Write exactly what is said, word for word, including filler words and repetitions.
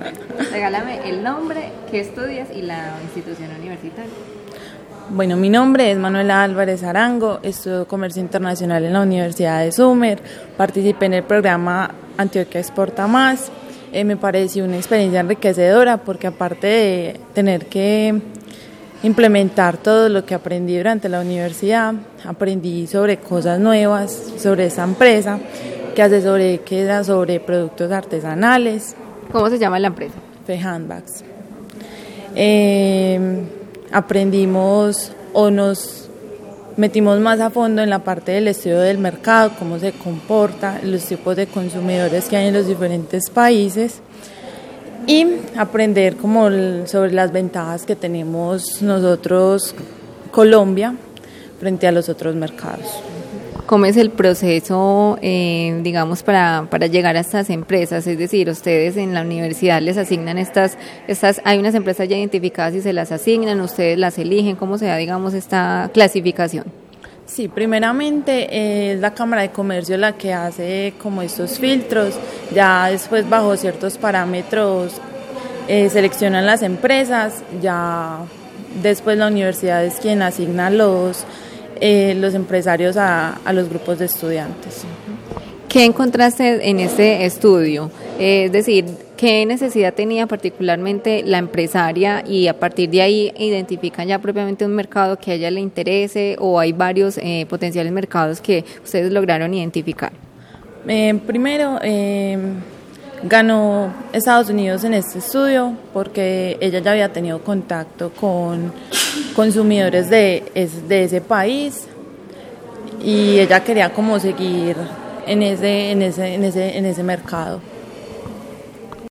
Regálame el nombre, qué estudias y la institución universitaria. Bueno, mi nombre es Manuela Álvarez Arango, estudio Comercio Internacional en la Universidad de Summer, participé en el programa Antioquia Exporta Más. Eh, me pareció una experiencia enriquecedora porque aparte de tener que implementar todo lo que aprendí durante la universidad, aprendí sobre cosas nuevas, sobre esta empresa que asesoré, que era sobre productos artesanales. ¿Cómo se llama la empresa? Fe Handbags. Eh, aprendimos o nos metimos más a fondo en la parte del estudio del mercado, cómo se comporta, los tipos de consumidores que hay en los diferentes países y aprender como sobre las ventajas que tenemos nosotros, Colombia, frente a los otros mercados. ¿Cómo es el proceso, eh, digamos, para, para llegar a estas empresas? Es decir, ustedes en la universidad les asignan estas, estas, hay unas empresas ya identificadas y se las asignan, ustedes las eligen, ¿cómo se da, digamos, esta clasificación? Sí, primeramente eh, es la Cámara de Comercio la que hace como estos filtros, ya después bajo ciertos parámetros eh, seleccionan las empresas, ya después la universidad es quien asigna los Eh, los empresarios a, a los grupos de estudiantes. ¿Qué encontraste en este estudio? Eh, es decir, ¿qué necesidad tenía particularmente la empresaria y a partir de ahí identifican ya propiamente un mercado que a ella le interese o hay varios eh, potenciales mercados que ustedes lograron identificar? Eh, primero, eh, ganó Estados Unidos en este estudio porque ella ya había tenido contacto con consumidores de, de ese país y ella quería como seguir en ese, en ese, en ese, en ese mercado.